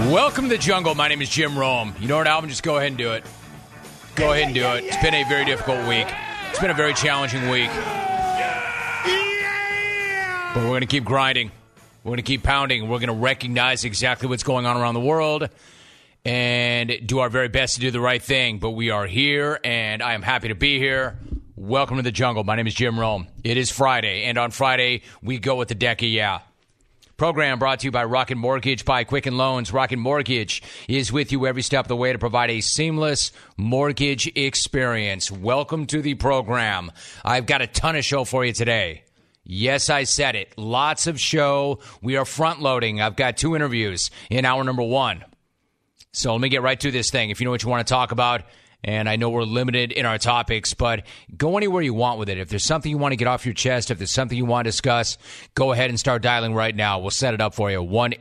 Welcome to the jungle. My name is Jim Rome. You know what, Alvin? Just go ahead and do it. Go ahead and do it. It's been a very difficult week. It's been a very challenging week. But we're going to keep grinding. We're going to keep pounding. We're going to recognize exactly what's going on around the world and do our very best to do the right thing. But we are here, and I am happy to be here. Welcome to the jungle. My name is Jim Rome. It is Friday, and on Friday, we go with the deck of yeah. Program brought to you by Rocket Mortgage by Quicken Loans. Rocket Mortgage is with you every step of the way to provide a seamless mortgage experience. Welcome to the program. I've got a ton of show for you today. Yes, I said it. Lots of show. We are front-loading. I've got 2 interviews in hour number 1. So let me get right to this thing. If you know what you want to talk about, and I know we're limited in our topics, but go anywhere you want with it. If there's something you want to get off your chest, if there's something you want to discuss, go ahead and start dialing right now. We'll set it up for you.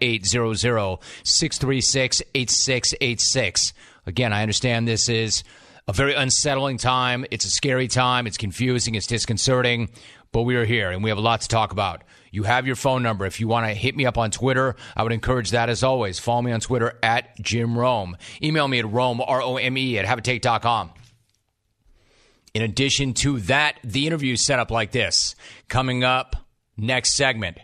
1-800-636-8686. Again, I understand this is a very unsettling time. It's a scary time. It's confusing. It's disconcerting. But we are here, and we have a lot to talk about. You have your phone number. If you want to hit me up on Twitter, I would encourage that as always. Follow me on Twitter at Jim Rome. Email me at Rome, R-O-M-E, at haveatake.com. In addition to that, the interview set up like this. Coming up, next segment,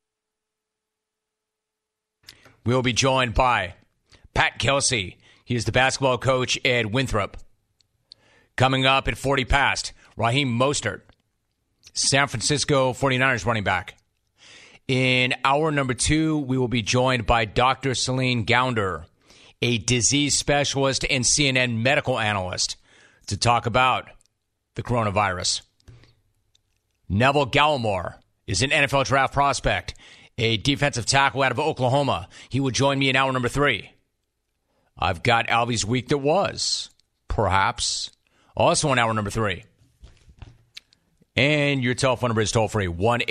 we'll be joined by Pat Kelsey. He is the basketball coach at Winthrop. Coming up at 40 past, Raheem Mostert, San Francisco 49ers running back. In hour number 2, we will be joined by Dr. Celine Gounder, a disease specialist and CNN medical analyst, to talk about the coronavirus. Neville Gallimore is an NFL draft prospect, a defensive tackle out of Oklahoma. He will join me in hour number 3. I've got Albie's week that was, perhaps, also in hour number 3. And your telephone number is toll-free,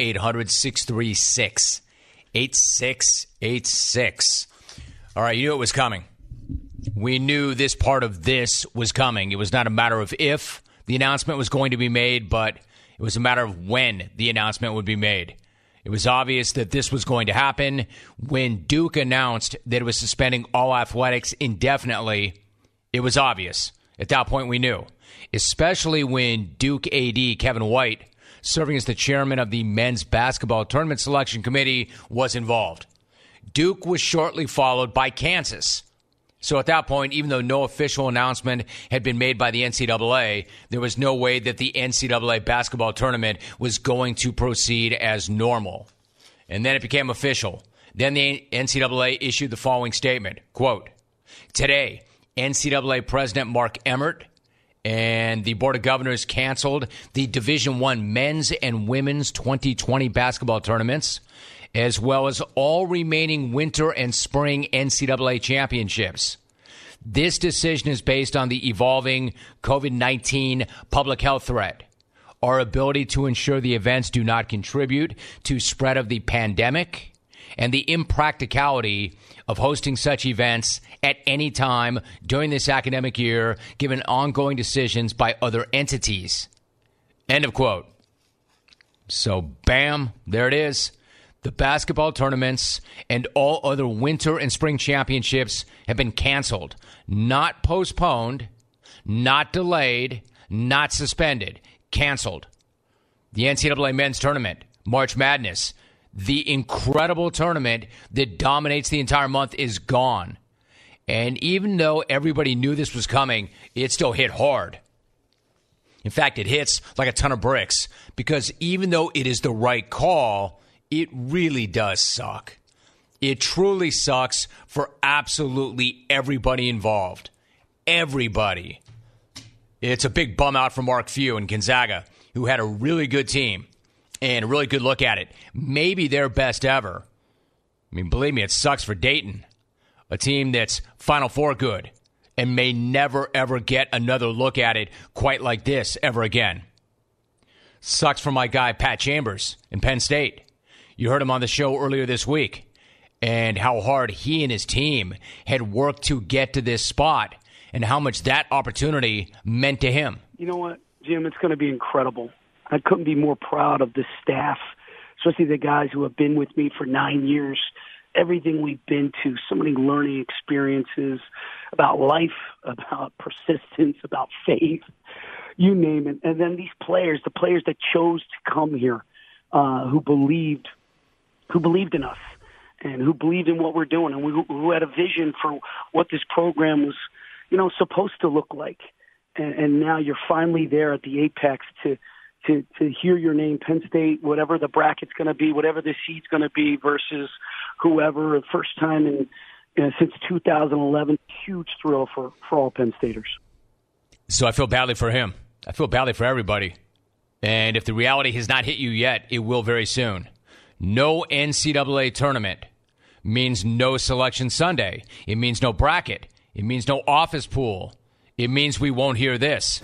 1-800-636-8686. All right, you knew it was coming. We knew this part of this was coming. It was not a matter of if the announcement was going to be made, but it was a matter of when the announcement would be made. It was obvious that this was going to happen. When Duke announced that it was suspending all athletics indefinitely, it was obvious. At that point, we knew. Especially when Duke AD Kevin White, serving as the chairman of the men's basketball tournament selection committee, was involved. Duke was shortly followed by Kansas. So at that point, even though no official announcement had been made by the NCAA, there was no way that the NCAA basketball tournament was going to proceed as normal. And then it became official. Then the NCAA issued the following statement, quote, "Today, NCAA President Mark Emmert and the Board of Governors canceled the Division I men's and women's 2020 basketball tournaments, as well as all remaining winter and spring NCAA championships. This decision is based on the evolving COVID-19 public health threat, our ability to ensure the events do not contribute to spread of the pandemic, and the impracticality of hosting such events at any time during this academic year, given ongoing decisions by other entities." End of quote. So, bam, there it is. The basketball tournaments and all other winter and spring championships have been canceled, not postponed, not delayed, not suspended, canceled. The NCAA men's tournament, March Madness, the incredible tournament that dominates the entire month, is gone. And even though everybody knew this was coming, it still hit hard. In fact, it hits like a ton of bricks, because even though it is the right call, it really does suck. It truly sucks for absolutely everybody involved. Everybody. It's a big bum out for Mark Few and Gonzaga, who had a really good team and a really good look at it. Maybe their best ever. I mean, believe me, it sucks for Dayton, a team that's Final Four good and may never, ever get another look at it quite like this ever again. Sucks for my guy, Pat Chambers in Penn State. You heard him on the show earlier this week and how hard he and his team had worked to get to this spot and how much that opportunity meant to him. You know what, Jim? It's going to be incredible. I couldn't be more proud of the staff, especially the guys who have been with me for 9 years. everything we've been to, so many learning experiences about life, about persistence, about faith, you name it. And then these players, the players that chose to come here, who believed in us and who believed in what we're doing, and who had a vision for what this program was, supposed to look like. And now you're finally there at the apex to hear your name, Penn State, whatever the bracket's going to be, whatever the seed's going to be versus whoever, first time since 2011. Huge thrill for all Penn Staters. So I feel badly for him. I feel badly for everybody. And if the reality has not hit you yet, it will very soon. No NCAA tournament means no Selection Sunday. It means no bracket. It means no office pool. It means we won't hear this.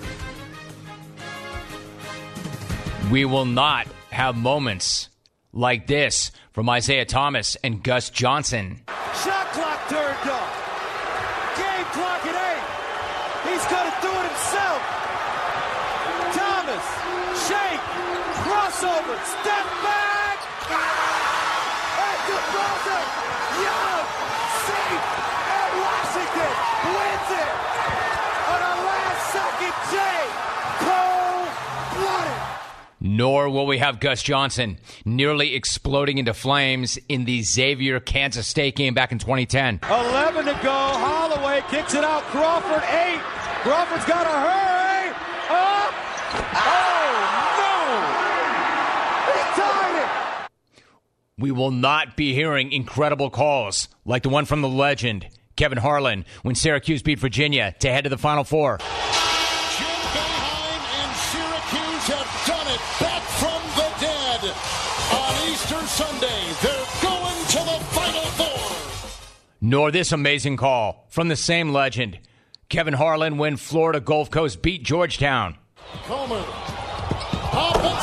We will not have moments like this from Isaiah Thomas and Gus Johnson. Shot clock turned off. Game clock at 8. He's going to do it himself. Thomas, shake, crossover, step back. At the buzzer, Young, safe, and Washington wins it on a last-second J. Cold-blooded. Nor will we have Gus Johnson nearly exploding into flames in the Xavier Kansas State game back in 2010. 11 to go. Holloway kicks it out. Crawford 8. Crawford's got to hurry. Up. Oh, no. He tied it. We will not be hearing incredible calls like the one from the legend, Kevin Harlan, when Syracuse beat Virginia to head to the Final Four. Jim Boeheim and Syracuse have done it back from the dead. On Easter Sunday, they're going to the Final Four. Nor this amazing call from the same legend, Kevin Harlan, when Florida Gulf Coast beat Georgetown. Coleman. Up and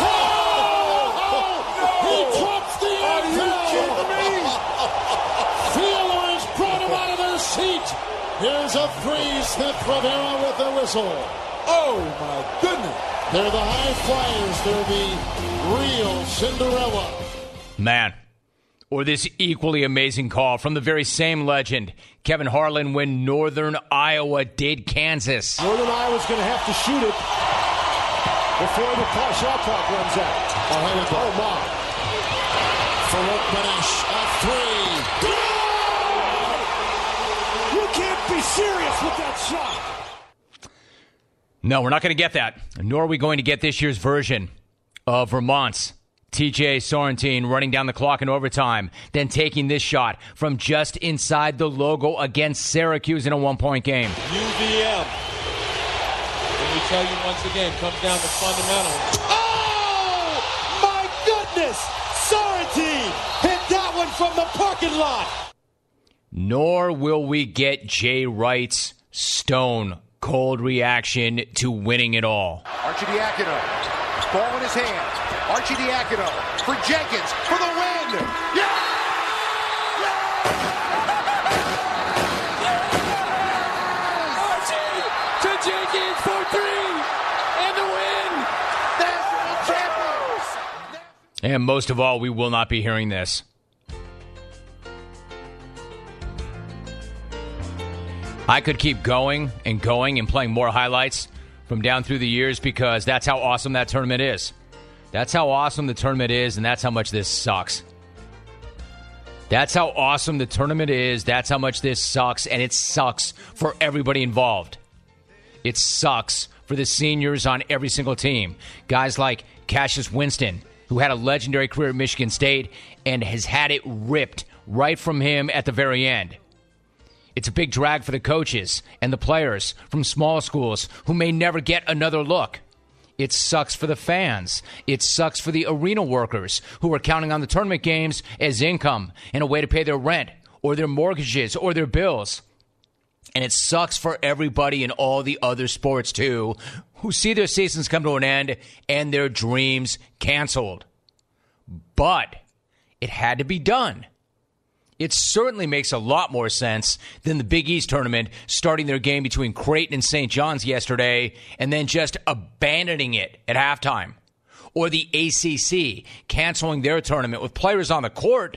he drops the anvil. Feelers brought him out of their seat. Here's a free Smith Rivera with the whistle. Oh, my goodness. They're the high flyers. They're the real Cinderella. Man. Or this equally amazing call from the very same legend, Kevin Harlan, when Northern Iowa did Kansas. Northern Iowa's going to have to shoot it before the shot clock runs out. Oh, my. Farouk Benesh, a three. You can't be serious with that shot. No, we're not going to get that. Nor are we going to get this year's version of Vermont's TJ Sorrentine running down the clock in overtime, then taking this shot from just inside the logo against Syracuse in a one-point game. UVM, let me tell you once again, comes down to fundamentals. Oh, my goodness! Sorrentine hit that one from the parking lot. Nor will we get Jay Wright's stone cold reaction to winning it all. Arcidiacono, ball in his hand. Arcidiacono for Jenkins for the win. Yeah! Archie to Jenkins for 3 and the win. National champions. And most of all, we will not be hearing this. I could keep going and playing more highlights from down through the years because that's how awesome that tournament is. That's how awesome the tournament is, and that's how much this sucks. That's how awesome the tournament is. That's how much this sucks, and it sucks for everybody involved. It sucks for the seniors on every single team. Guys like Cassius Winston, who had a legendary career at Michigan State and has had it ripped right from him at the very end. It's a big drag for the coaches and the players from small schools who may never get another look. It sucks for the fans. It sucks for the arena workers who are counting on the tournament games as income and a way to pay their rent or their mortgages or their bills. And it sucks for everybody in all the other sports, too, who see their seasons come to an end and their dreams canceled. But it had to be done. It certainly makes a lot more sense than the Big East tournament starting their game between Creighton and St. John's yesterday and then just abandoning it at halftime. Or the ACC canceling their tournament with players on the court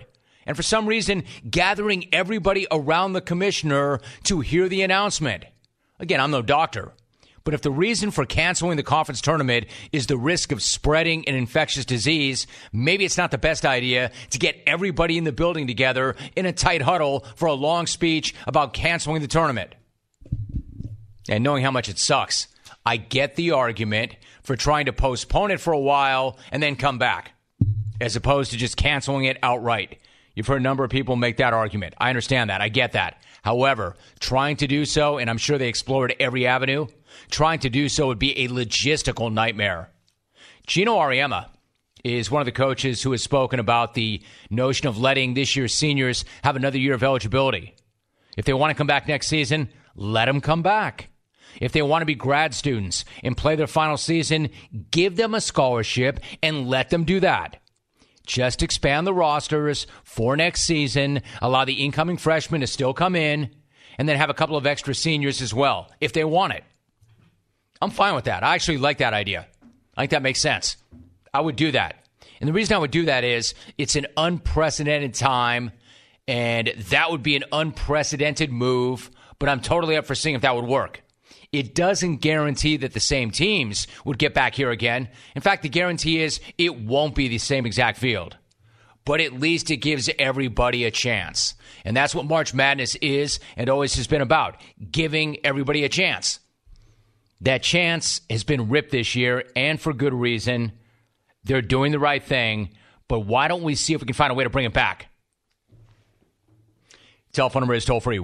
and for some reason gathering everybody around the commissioner to hear the announcement. Again, I'm no doctor, but if the reason for canceling the conference tournament is the risk of spreading an infectious disease, maybe it's not the best idea to get everybody in the building together in a tight huddle for a long speech about canceling the tournament. And knowing how much it sucks, I get the argument for trying to postpone it for a while and then come back, as opposed to just canceling it outright. You've heard a number of people make that argument. I understand that. I get that. However, trying to do so, and I'm sure they explored every avenue, trying to do so would be a logistical nightmare. Gino Auriemma is one of the coaches who has spoken about the notion of letting this year's seniors have another year of eligibility. If they want to come back next season, let them come back. If they want to be grad students and play their final season, give them a scholarship and let them do that. Just expand the rosters for next season, allow the incoming freshmen to still come in, and then have a couple of extra seniors as well, if they want it. I'm fine with that. I actually like that idea. I think that makes sense. I would do that. And the reason I would do that is it's an unprecedented time, and that would be an unprecedented move, but I'm totally up for seeing if that would work. It doesn't guarantee that the same teams would get back here again. In fact, the guarantee is it won't be the same exact field. But at least it gives everybody a chance. And that's what March Madness is and always has been about, giving everybody a chance. That chance has been ripped this year, and for good reason. They're doing the right thing, but why don't we see if we can find a way to bring it back? Telephone number is toll-free,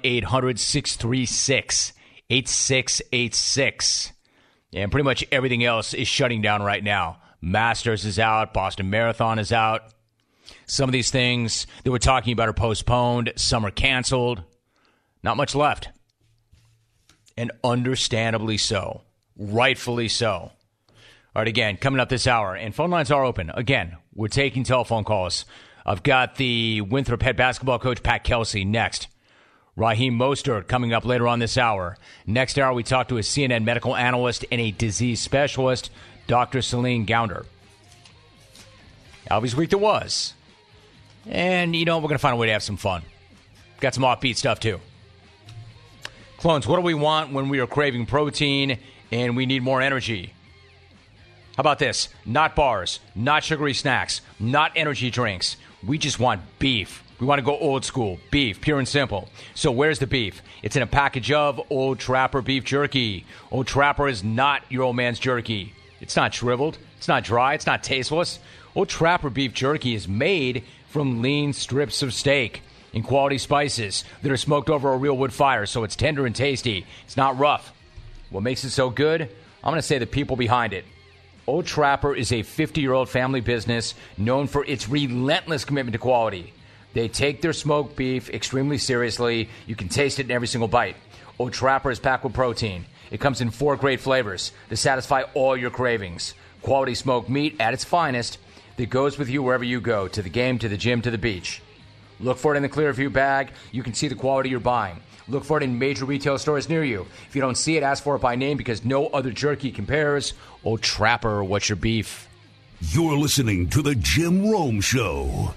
1-800-636-8686. And pretty much everything else is shutting down right now. Masters is out. Boston Marathon is out. Some of these things that we're talking about are postponed. Some are canceled. Not much left. And understandably so. Rightfully so. All right, again, coming up this hour, and phone lines are open. Again, we're taking telephone calls. I've got the Winthrop head basketball coach, Pat Kelsey, next. Raheem Mostert coming up later on this hour. Next hour, we talk to a CNN medical analyst and a disease specialist, Dr. Celine Gounder. Alvy's week there was. And, we're going to find a way to have some fun. Got some offbeat stuff, too. Clones, what do we want when we are craving protein and we need more energy? How about this? Not bars, not sugary snacks, not energy drinks. We just want beef. We want to go old school. Beef, pure and simple. So where's the beef? It's in a package of Old Trapper beef jerky. Old Trapper is not your old man's jerky. It's not shriveled. It's not dry. It's not tasteless. Old Trapper beef jerky is made from lean strips of steak and quality spices that are smoked over a real wood fire, so it's tender and tasty. It's not rough. What makes it so good? I'm going to say the people behind it. Old Trapper is a 50-year-old family business known for its relentless commitment to quality. They take their smoked beef extremely seriously. You can taste it in every single bite. Old Trapper is packed with protein. It comes in 4 great flavors to satisfy all your cravings. Quality smoked meat at its finest that goes with you wherever you go, to the game, to the gym, to the beach. Look for it in the Clearview bag. You can see the quality you're buying. Look for it in major retail stores near you. If you don't see it, ask for it by name because no other jerky compares. Old Trapper, what's your beef? You're listening to The Jim Rome Show.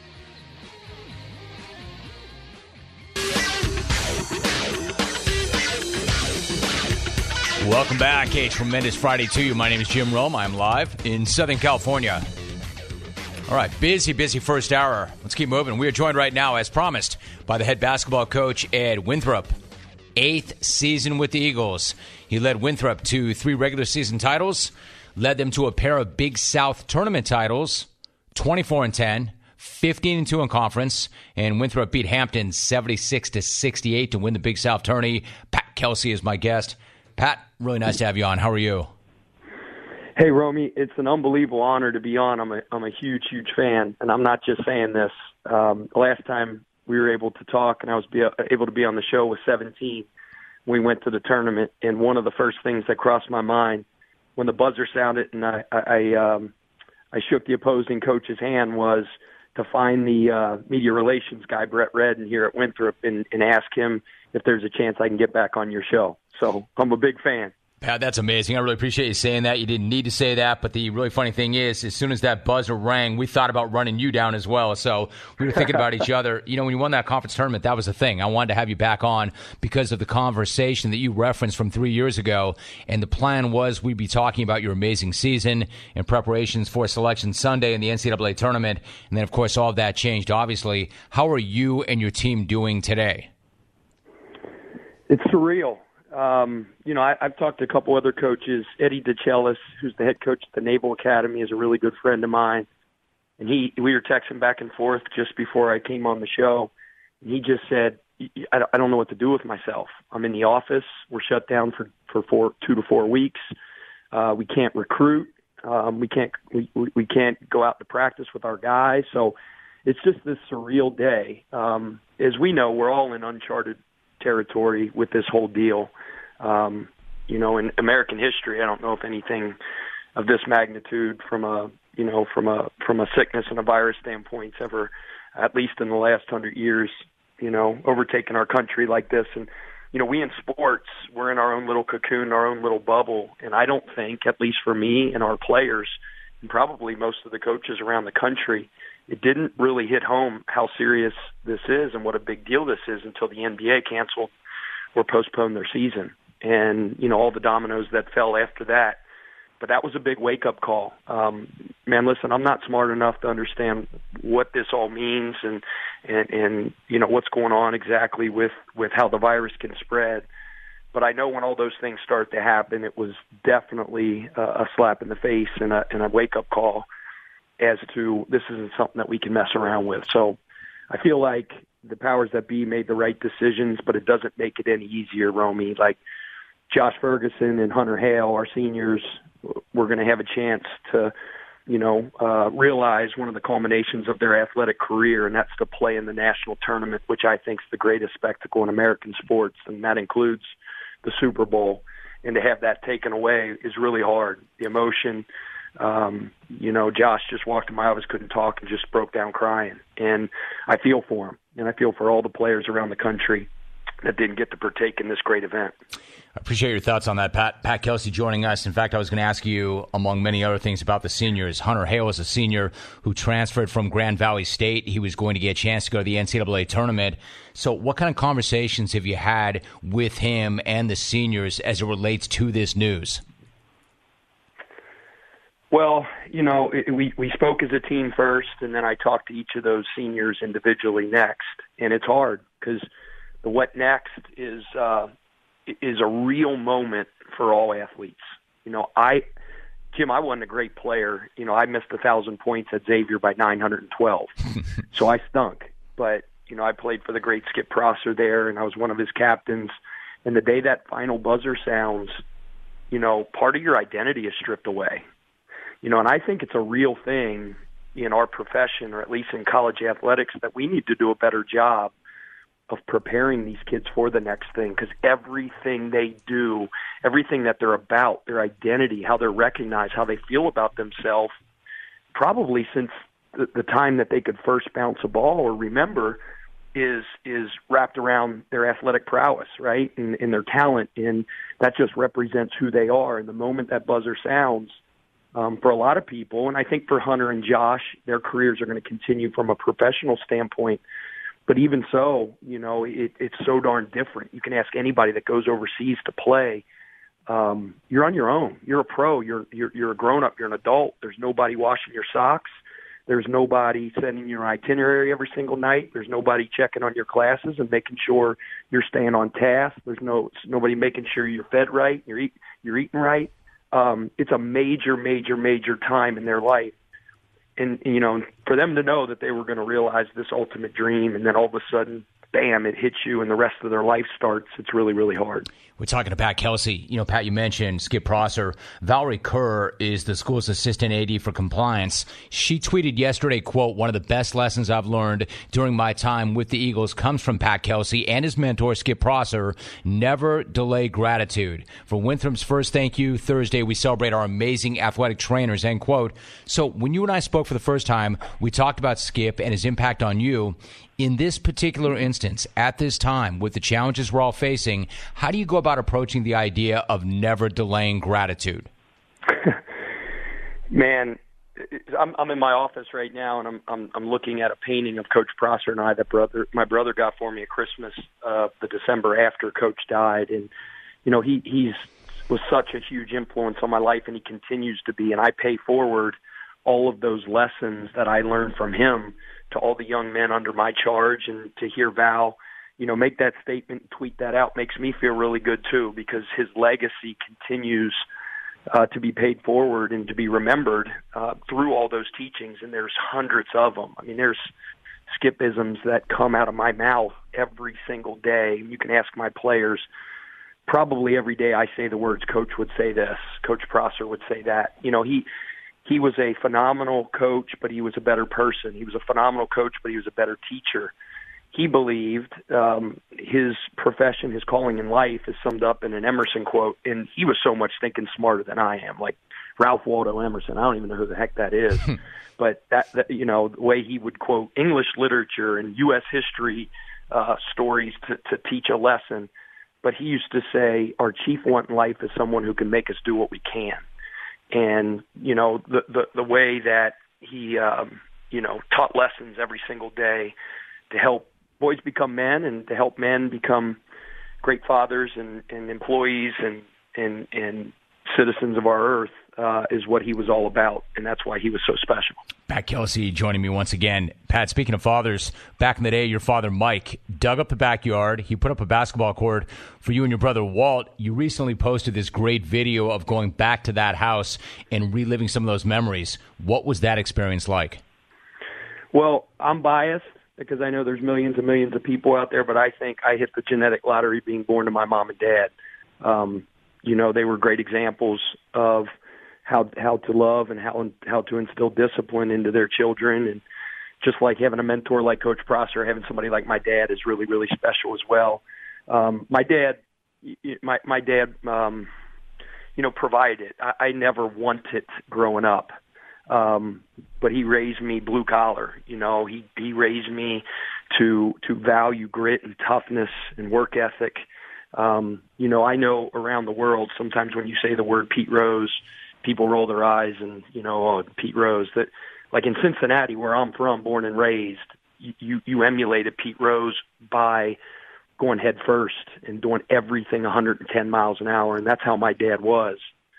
Welcome back. A tremendous Friday to you. My name is Jim Rome. I'm live in Southern California. All right, busy first hour. Let's keep moving. We are joined right now, as promised, by the head basketball coach, Ed Winthrop. 8th season with the Eagles. He led Winthrop to 3 regular season titles, led them to a pair of Big South tournament titles, 24-10, 15-2 in conference, and Winthrop beat Hampton 76-68 to win the Big South tourney. Pat Kelsey is my guest. Pat, really nice to have you on. How are you? Hey, Romy, it's an unbelievable honor to be on. I'm a huge fan, and I'm not just saying this. Last time we were able to talk, and I was able to be on the show with 17, we went to the tournament, and one of the first things that crossed my mind when the buzzer sounded and I shook the opposing coach's hand was to find the media relations guy, Brett Redden, here at Winthrop and ask him if there's a chance I can get back on your show. So I'm a big fan. Pat, that's amazing. I really appreciate you saying that. You didn't need to say that, but the really funny thing is, as soon as that buzzer rang, we thought about running you down as well. So we were thinking about each other. You know, when you won that conference tournament, that was the thing. I wanted to have you back on because of the conversation that you referenced from 3 years ago. And the plan was we'd be talking about your amazing season and preparations for Selection Sunday in the NCAA tournament. And then, of course, all of that changed, obviously. How are you and your team doing today? It's surreal. You know, I've talked to a couple other coaches. Eddie DeChellis, who's the head coach at the Naval Academy, is a really good friend of mine. And we were texting back and forth just before I came on the show. And he just said, I don't know what to do with myself. I'm in the office. We're shut down for 2 to 4 weeks. We can't recruit. We can't go out to practice with our guys. So it's just this surreal day. As we know, we're all in uncharted territory with this whole deal. You know, in American history, I don't know if anything of this magnitude from a sickness and a virus standpoint ever, at least in the last 100 years, you know, overtaken our country like this. And, you know, we in sports, we're in our own little cocoon, our own little bubble. And I don't think, at least for me and our players, and probably most of the coaches around the country, it didn't really hit home how serious this is and what a big deal this is until the NBA canceled or postponed their season. And, you know, all the dominoes that fell after that. But that was a big wake-up call. Man, listen, I'm not smart enough to understand what this all means and you know, what's going on exactly with how the virus can spread. But I know when all those things start to happen, it was definitely a slap in the face and a wake-up call as to this isn't something that we can mess around with. So I feel like the powers that be made the right decisions, but it doesn't make it any easier, Romy. Like Josh Ferguson and Hunter Hale, our seniors, we're going to have a chance to, you know, realize one of the culminations of their athletic career, and that's to play in the national tournament, which I think is the greatest spectacle in American sports, and that includes the Super Bowl. And to have that taken away is really hard. The emotion, you know, Josh just walked in my office, couldn't talk, and just broke down crying. And I feel for him, and I feel for all the players around the country that didn't get to partake in this great event. I appreciate your thoughts on that, Pat. Pat Kelsey joining us. In fact, I was going to ask you, among many other things, about the seniors. Hunter Hale is a senior who transferred from Grand Valley State. He was going to get a chance to go to the NCAA tournament. So what kind of conversations have you had with him and the seniors as it relates to this news? Well, you know, we spoke as a team first, and then I talked to each of those seniors individually next. And it's hard because the what next is a real moment for all athletes. You know, Jim, I wasn't a great player. You know, I missed 1,000 points at Xavier by 912. So I stunk. But, you know, I played for the great Skip Prosser there, and I was one of his captains. And the day that final buzzer sounds, you know, part of your identity is stripped away. You know, and I think it's a real thing in our profession, or at least in college athletics, that we need to do a better job of preparing these kids for the next thing, because everything they do, everything that they're about, their identity, how they're recognized, how they feel about themselves, probably since the time that they could first bounce a ball or remember, is wrapped around their athletic prowess, right, and their talent, and that just represents who they are. And the moment that buzzer sounds, for a lot of people, and I think for Hunter and Josh, their careers are going to continue from a professional standpoint. But even so, you know, it's so darn different. You can ask anybody that goes overseas to play. You're on your own. You're a pro. You're a grown-up. You're an adult. There's nobody washing your socks. There's nobody sending your itinerary every single night. There's nobody checking on your classes and making sure you're staying on task. There's nobody making sure you're fed right, you're eating right. It's a major, major, major time in their life. And, you know, for them to know that they were going to realize this ultimate dream, and then all of a sudden, bam, it hits you and the rest of their life starts, it's really, really hard. We're talking to Pat Kelsey. You know, Pat, you mentioned Skip Prosser. Valerie Kerr is the school's assistant AD for compliance. She tweeted yesterday, quote, "One of the best lessons I've learned during my time with the Eagles comes from Pat Kelsey and his mentor, Skip Prosser. Never delay gratitude. For Winthrop's first thank you Thursday, we celebrate our amazing athletic trainers," end quote. So when you and I spoke for the first time, we talked about Skip and his impact on you. In this particular instance, instance, at this time, with the challenges we're all facing, how do you go about approaching the idea of never delaying gratitude? Man, I'm in my office right now, and I'm looking at a painting of Coach Prosser and I that my brother got for me at Christmas, the December after Coach died, and he was such a huge influence on my life, and he continues to be, and I pay forward all of those lessons that I learned from him to all the young men under my charge. And to hear Val, make that statement and tweet that out makes me feel really good too, because his legacy continues to be paid forward and to be remembered through all those teachings. And there's hundreds of them. I mean, there's Skip-isms that come out of my mouth every single day. You can ask my players. Probably every day I say the words, Coach would say this, Coach Prosser would say that. He was a phenomenal coach, but he was a better person. He was a phenomenal coach, but he was a better teacher. He believed his profession, his calling in life is summed up in an Emerson quote, and he was so much thinking smarter than I am, like Ralph Waldo Emerson. I don't even know who the heck that is. But that the way he would quote English literature and U.S. history stories to teach a lesson. But he used to say, our chief want in life is someone who can make us do what we can. And, the way that he, taught lessons every single day to help boys become men and to help men become great fathers and employees and citizens of our earth is what he was all about. And that's why he was so special. Pat Kelsey joining me once again. Pat, speaking of fathers, back in the day, your father, Mike, dug up the backyard. He put up a basketball court for you and your brother, Walt. You recently posted this great video of going back to that house and reliving some of those memories. What was that experience like? Well, I'm biased because I know there's millions and millions of people out there, but I think I hit the genetic lottery being born to my mom and dad. They were great examples of how to love and how to instill discipline into their children. And just like having a mentor like Coach Prosser, having somebody like my dad is really, really special as well. My dad provided. I never wanted growing up. But he raised me blue collar. He raised me to value grit and toughness and work ethic. I know around the world, sometimes when you say the word Pete Rose, people roll their eyes and, Pete Rose. That, like in Cincinnati, where I'm from, born and raised, you emulated Pete Rose by going head first and doing everything 110 miles an hour, and that's how my dad was.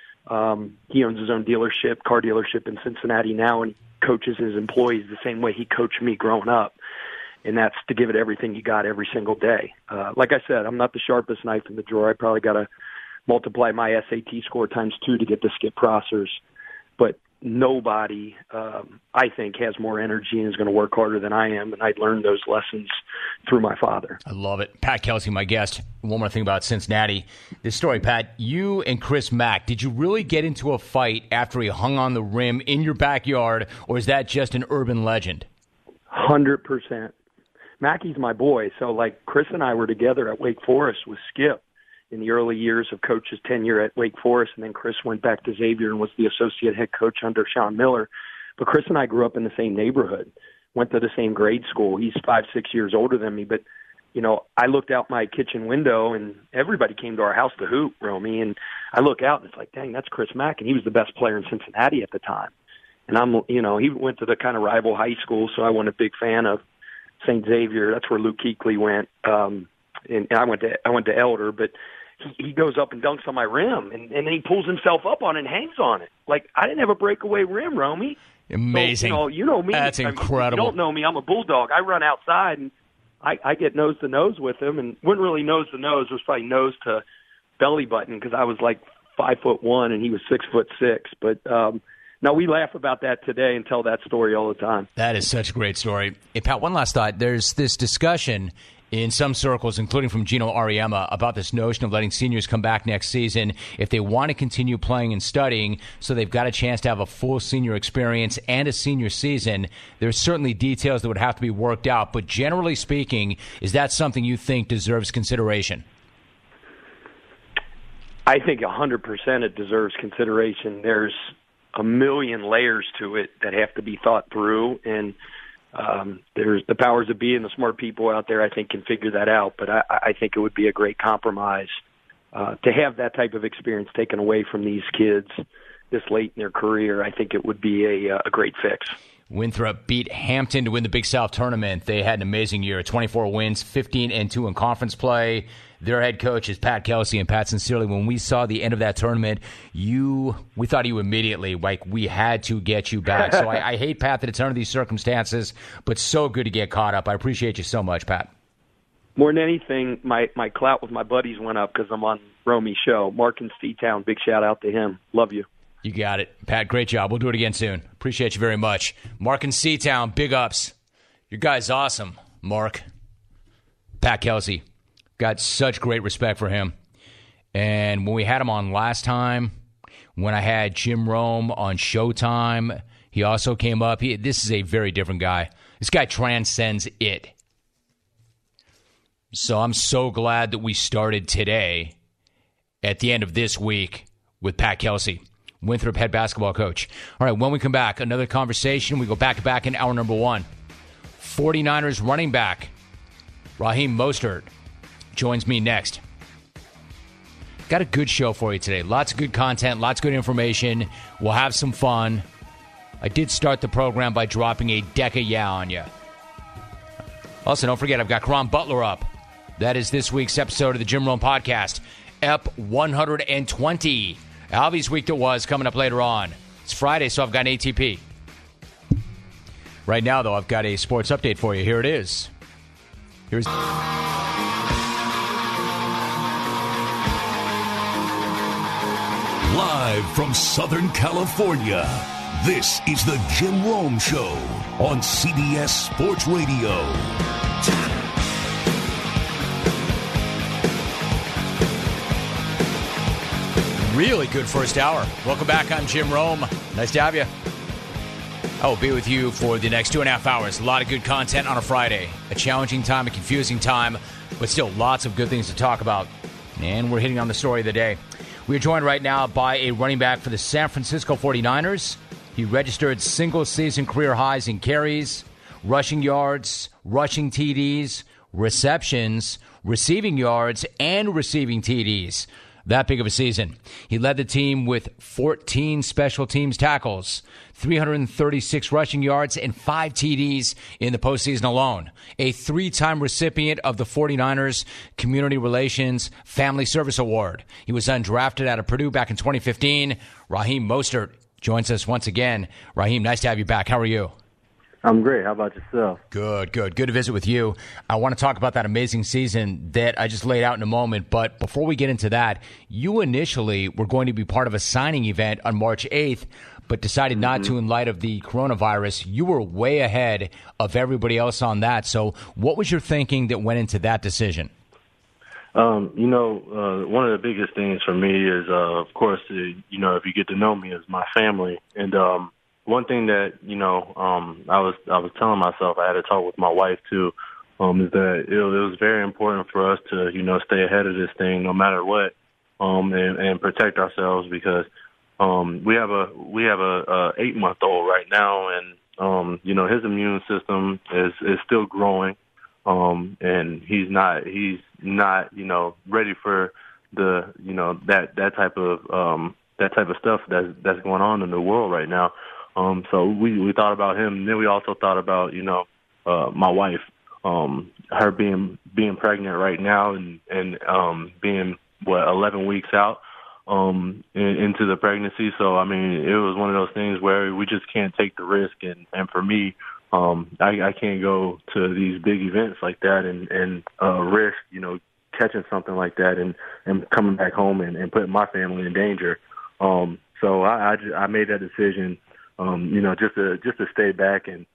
He owns his own car dealership in Cincinnati now, and he coaches his employees the same way he coached me growing up. And that's to give it everything you got every single day. Like I said, I'm not the sharpest knife in the drawer. I probably got to multiply my SAT score times 2 to get to Skip Prosser's. But nobody, I think, has more energy and is going to work harder than I am. And I learned those lessons through my father. I love it. Pat Kelsey, my guest. One more thing about Cincinnati. This story, Pat, you and Chris Mack, did you really get into a fight after he hung on the rim in your backyard, or is that just an urban legend? 100%. Mackey's my boy. So, like, Chris and I were together at Wake Forest with Skip in the early years of Coach's tenure at Wake Forest, and then Chris went back to Xavier and was the associate head coach under Sean Miller. But Chris and I grew up in the same neighborhood, went to the same grade school. He's 5-6 years older than me, but, I looked out my kitchen window, and everybody came to our house to hoop, Romy, and I look out, and it's like, dang, that's Chris Mack, and he was the best player in Cincinnati at the time. And he went to the kind of rival high school, so I wasn't a big fan of St. Xavier. That's where Luke Kuechly went. And I went to Elder, but he goes up and dunks on my rim, and then he pulls himself up on it and hangs on it. Like, I didn't have a breakaway rim, Romy. Amazing. So, you know me. That's incredible. You don't know me. I'm a bulldog. I run outside, and I get nose to nose with him, and wasn't really nose to nose. It was probably nose to belly button because I was like 5'1" and he was 6'6". But no, we laugh about that today and tell that story all the time. That is such a great story. Hey, Pat, one last thought. There's this discussion in some circles, including from Gino Auriemma, about this notion of letting seniors come back next season if they want to continue playing and studying, so they've got a chance to have a full senior experience and a senior season. There's certainly details that would have to be worked out, but generally speaking, is that something you think deserves consideration? I think 100% it deserves consideration. There's a million layers to it that have to be thought through, and There's the powers that be and the smart people out there, I think, can figure that out. But I think it would be a great compromise to have that type of experience taken away from these kids this late in their career. I think it would be a great fix. Winthrop beat Hampton to win the Big South tournament. They had an amazing year, 24 wins, 15-2 in conference play. Their head coach is Pat Kelsey, and Pat, sincerely, when we saw the end of that tournament, we thought you immediately, like, we had to get you back. So I hate, Pat, that it's under these circumstances, but so good to get caught up. I appreciate you so much, Pat. More than anything, my clout with my buddies went up because I'm on Romy's show. Mark in Steetown, big shout out to him. Love you. You got it. Pat, great job. We'll do it again soon. Appreciate you very much. Mark in Seatown, big ups. Your guy's awesome, Mark. Pat Kelsey. Got such great respect for him. And when we had him on last time, when I had Jim Rome on Showtime, he also came up. This is a very different guy. This guy transcends it. So I'm so glad that we started today at the end of this week with Pat Kelsey, Winthrop head basketball coach. All right, when we come back, another conversation. We go back-to-back in hour number one. 49ers running back Raheem Mostert joins me next. Got a good show for you today. Lots of good content, lots of good information. We'll have some fun. I did start the program by dropping a deck of yeah on you. Also, don't forget, I've got Karan Butler up. That is this week's episode of the Jim Rome Podcast, EP 120. Alvy's week that was coming up later on. It's Friday, so I've got an ATP. Right now, though, I've got a sports update for you. Here it is. Here's live from Southern California. This is the Jim Rome Show on CBS Sports Radio. really good first hour. Welcome back. I'm Jim Rome. Nice to have you. I will be with you for the next 2.5 hours. A lot of good content on a Friday. A challenging time, a confusing time, but still lots of good things to talk about. And we're hitting on the story of the day. We are joined right now by a running back for the San Francisco 49ers. He registered single-season career highs in carries, rushing yards, rushing TDs, receptions, receiving yards, and receiving TDs. That big of a season. He led the team with 14 special teams tackles, 336 rushing yards, and 5 TDs in the postseason alone. A 3-time recipient of the 49ers Community Relations Family Service Award. He was undrafted out of Purdue back in 2015. Raheem Mostert joins us once again. Raheem, nice to have you back. How are you? I'm great. How about yourself? Good. Good to visit with you. I want to talk about that amazing season that I just laid out in a moment. But before we get into that, you initially were going to be part of a signing event on March 8th, but decided not to in light of the coronavirus. You were way ahead of everybody else on that. So what was your thinking that went into that decision? One of the biggest things for me is, of course, if you get to know me, is my family. And one thing that, I was telling myself, I had to talk with my wife too, is that it was very important for us to, stay ahead of this thing no matter what, and protect ourselves because we have a 8-month-old right now, and his immune system is still growing, and he's not ready for the that type of stuff that's going on in the world right now. So we thought about him, and then we also thought about, my wife, her being pregnant right now and being 11 weeks out, into the pregnancy. So, I mean, it was one of those things where we just can't take the risk. And for me, I can't go to these big events like that and risk, catching something like that and coming back home and putting my family in danger. So I made that decision. Just to stay back and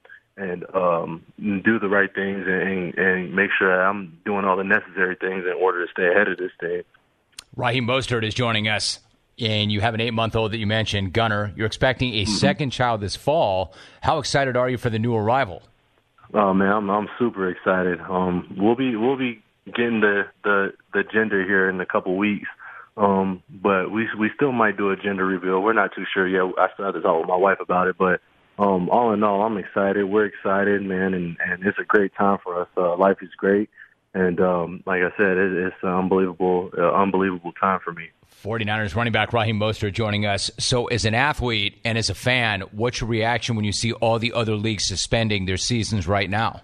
do the right things and make sure I'm doing all the necessary things in order to stay ahead of this thing. Raheem Mostert is joining us, and you have an 8-month-old that you mentioned, Gunner. You're expecting a second child this fall. How excited are you for the new arrival? Oh man, I'm super excited. We'll be getting the gender here in a couple weeks. But we still might do a gender reveal. We're not too sure yet. I still have to talk with my wife about it, but all in all, I'm excited. We're excited, man, and it's a great time for us. Life is great. And like I said, it's an unbelievable time for me. 49ers running back Raheem Mostert joining us. So as an athlete and as a fan, what's your reaction when you see all the other leagues suspending their seasons right now?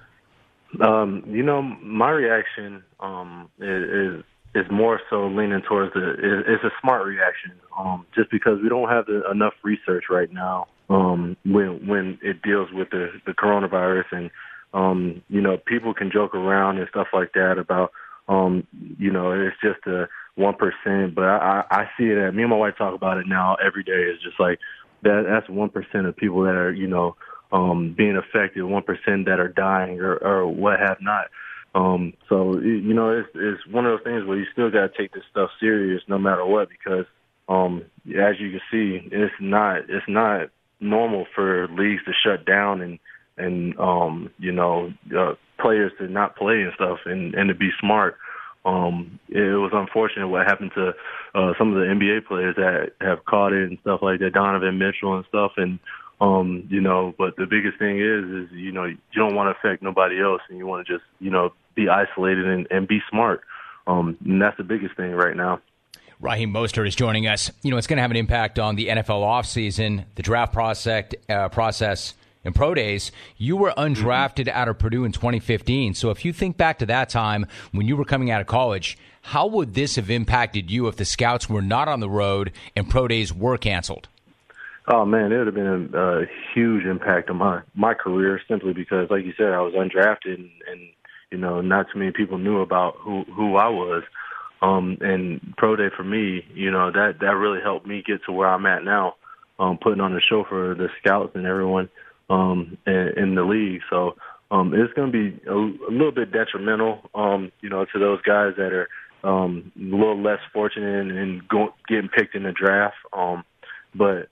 My reaction is more so leaning towards it's a smart reaction, just because we don't have enough research right now when it deals with the coronavirus. And, people can joke around and stuff like that about, it's just a 1%. But I see it. Me and my wife talk about it now every day. It's just like that's 1% of people that are, being affected, 1% that are dying or what have not. So it's one of those things where you still got to take this stuff serious no matter what, because as you can see, it's not normal for leagues to shut down and players to not play and stuff and to be smart. It was unfortunate what happened to some of the NBA players that have caught it and stuff like that, Donovan Mitchell and stuff. And but the biggest thing is you don't want to affect nobody else, and you want to just be isolated and be smart. And that's the biggest thing right now. Raheem Mostert is joining us. It's going to have an impact on the NFL offseason, the draft process, and pro days. You were undrafted out of Purdue in 2015. So if you think back to that time when you were coming out of college, how would this have impacted you if the scouts were not on the road and pro days were canceled? Oh, man, it would have been a huge impact on my career, simply because, like you said, I was undrafted and not too many people knew about who I was. And pro day for me, that really helped me get to where I'm at now, putting on a show for the scouts and everyone in the league. So it's going to be a little bit detrimental, to those guys that are a little less fortunate and getting picked in the draft. But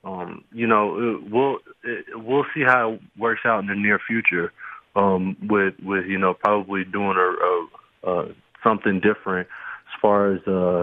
we'll see how it works out in the near future, with probably doing something different as far as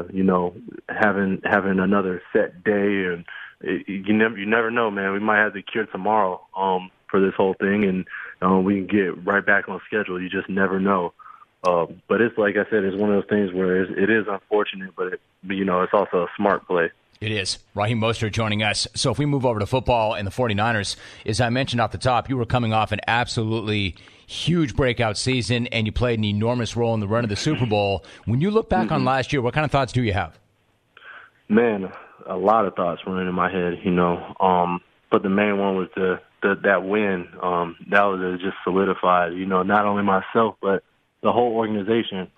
having another set day. And you never know, man. We might have the cure tomorrow for this whole thing, and we can get right back on schedule. You just never know. But it's like I said, it's one of those things where it is unfortunate, but it's also a smart play. It is. Raheem Mostert joining us. So if we move over to football and the 49ers, as I mentioned off the top, you were coming off an absolutely huge breakout season, and you played an enormous role in the run of the Super Bowl. When you look back on last year, what kind of thoughts do you have? Man, a lot of thoughts running in my head, but the main one was that win. That was just solidified, not only myself, but the whole organization.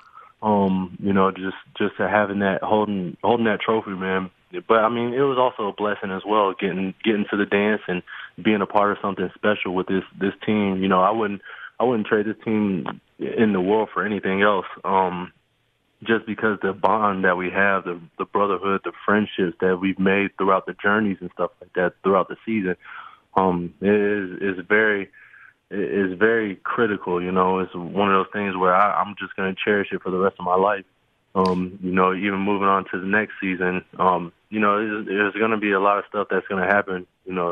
Just to having that, holding that trophy, man. But I mean, it was also a blessing as well, getting to the dance and being a part of something special with this team. I wouldn't trade this team in the world for anything else. Just because the bond that we have, the brotherhood, the friendships that we've made throughout the journeys and stuff like that throughout the season, is very critical. It's one of those things where I'm just going to cherish it for the rest of my life. Even moving on to the next season, there's going to be a lot of stuff that's going to happen,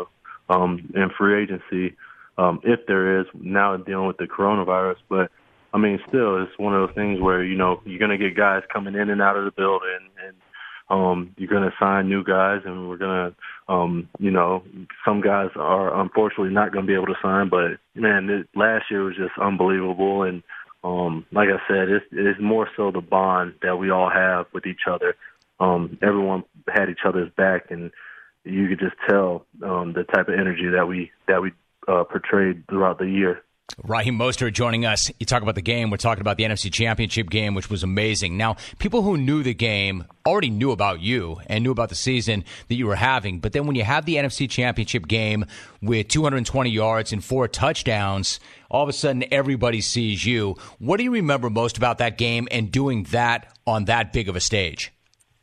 in free agency, if there is, now dealing with the coronavirus. But, I mean, still, it's one of those things where, you're going to get guys coming in and out of the building, and you're going to sign new guys, and we're going to, some guys are unfortunately not going to be able to sign. But, man, last year was just unbelievable. And, like I said, it's more so the bond that we all have with each other. Everyone had each other's back, and you could just tell the type of energy that we portrayed throughout the year. Raheem Mostert joining us. You talk about the game. We're talking about the NFC Championship game, which was amazing. Now, people who knew the game already knew about you and knew about the season that you were having. But then when you have the NFC Championship game with 220 yards and 4 touchdowns, all of a sudden everybody sees you. What do you remember most about that game and doing that on that big of a stage?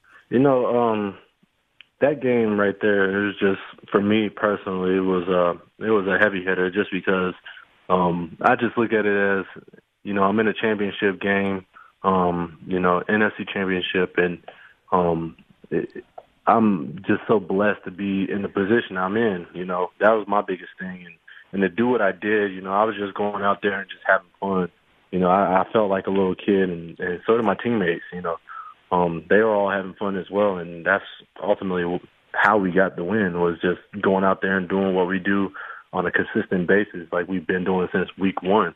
That game right there, it was just, for me personally, it was a heavy hitter, just because I just look at it as, I'm in a championship game, NFC championship, and I'm just so blessed to be in the position I'm in. That was my biggest thing, to do what I did, I was just going out there and just having fun. I felt like a little kid, and so did my teammates. They were all having fun as well, and that's ultimately how we got the win, was just going out there and doing what we do on a consistent basis, like we've been doing since week one.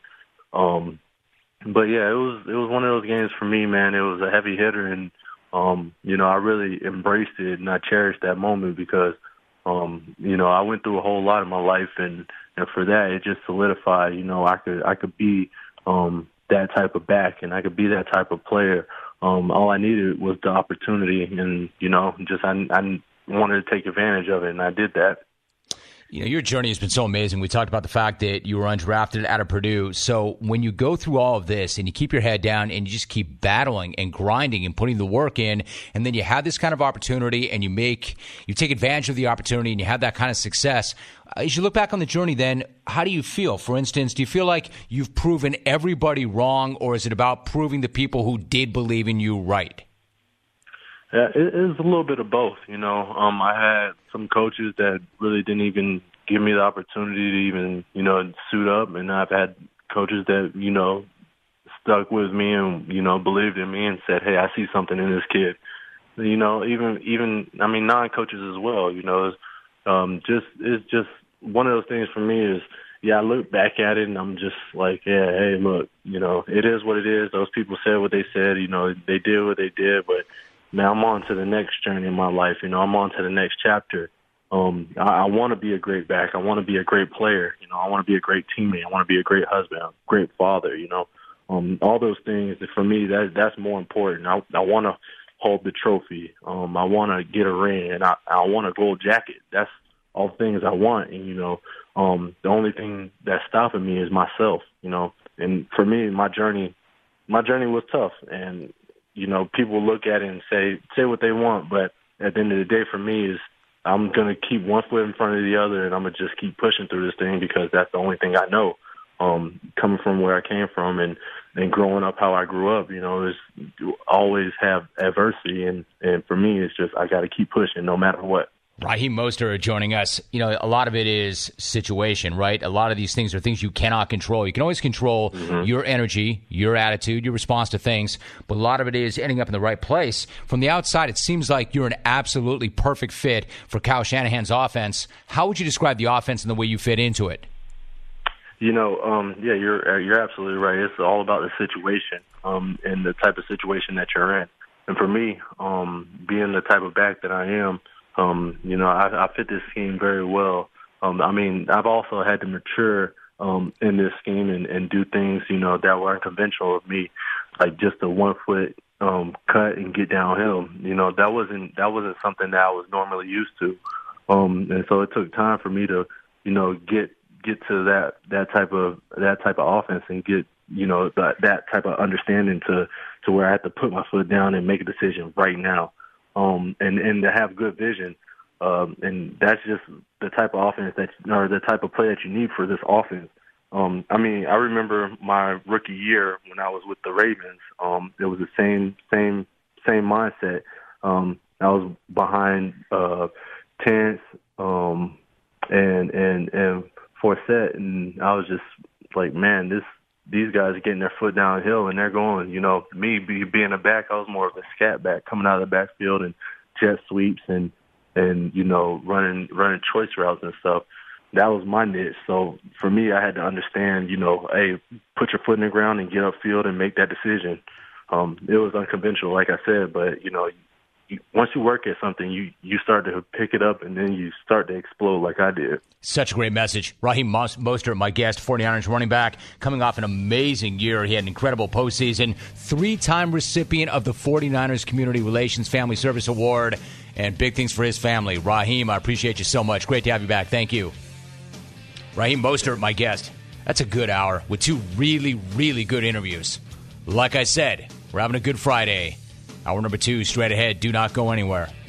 But yeah, it was one of those games for me, man. It was a heavy hitter, and I really embraced it and I cherished that moment because I went through a whole lot in my life, and for that it just solidified. I could be that type of back, and I could be that type of player. All I needed was the opportunity, and I wanted to take advantage of it, and I did that. Your journey has been so amazing. We talked about the fact that you were undrafted out of Purdue. So when you go through all of this and you keep your head down and you just keep battling and grinding and putting the work in, and then you have this kind of opportunity and you take advantage of the opportunity and you have that kind of success, as you look back on the journey then, how do you feel? For instance, do you feel like you've proven everybody wrong, or is it about proving the people who did believe in you right? Yeah, it's a little bit of both. I had some coaches that really didn't even give me the opportunity to even, suit up, and I've had coaches that, stuck with me and, believed in me and said, hey, I see something in this kid. Even non-coaches as well. It's just one of those things for me is, I look back at it and I'm just like, yeah, hey, look, it is what it is. Those people said what they said. They did what they did, but now I'm on to the next journey in my life. I'm on to the next chapter. I want to be a great back. I want to be a great player. I want to be a great teammate. I want to be a great husband, a great father. All those things. For me, that's more important. I want to hold the trophy. I want to get a ring, and I want a gold jacket. That's all things I want. And the only thing that's stopping me is myself. And for me, my journey was tough. And people look at it and say what they want, but at the end of the day, for me, is I'm going to keep one foot in front of the other, and I'm going to just keep pushing through this thing because that's the only thing I know. Coming from where I came from and growing up how I grew up, there's always have adversity, and for me, it's just I got to keep pushing no matter what. Raheem Mostert joining us. A lot of it is situation, right? A lot of these things are things you cannot control. You can always control your energy, your attitude, your response to things, but a lot of it is ending up in the right place. From the outside, it seems like you're an absolutely perfect fit for Kyle Shanahan's offense. How would you describe the offense and the way you fit into it? Yeah, you're absolutely right. It's all about the situation and the type of situation that you're in. And for me, being the type of back that I am, I fit this scheme very well. I've also had to mature in this scheme and do things, that were unconventional of me, like just a 1 foot cut and get downhill. That wasn't something that I was normally used to. And so it took time for me to, get to that type of offense and get, that type of understanding to where I had to put my foot down and make a decision right now. And to have good vision. And that's just the type of offense or the type of play that you need for this offense. I remember my rookie year when I was with the Ravens. It was the same mindset. I was behind Terrence and Forsett, and I was just like, man, these guys are getting their foot downhill and they're going. Me being a back, I was more of a scat back coming out of the backfield and jet sweeps and running choice routes and stuff. That was my niche. So for me, I had to understand, hey, put your foot in the ground and get upfield and make that decision. It was unconventional, like I said, but once you work at something, you start to pick it up and then you start to explode like I did. Such a great message. Raheem Mostert, my guest, 49ers running back, coming off an amazing year. He had an incredible postseason, 3-time recipient of the 49ers Community Relations Family Service Award, and big things for his family. Raheem, I appreciate you so much. Great to have you back. Thank you. Raheem Mostert, my guest. That's a good hour with 2 really, really good interviews. Like I said, we're having a good Friday. Hour number 2 straight ahead. Do not go anywhere.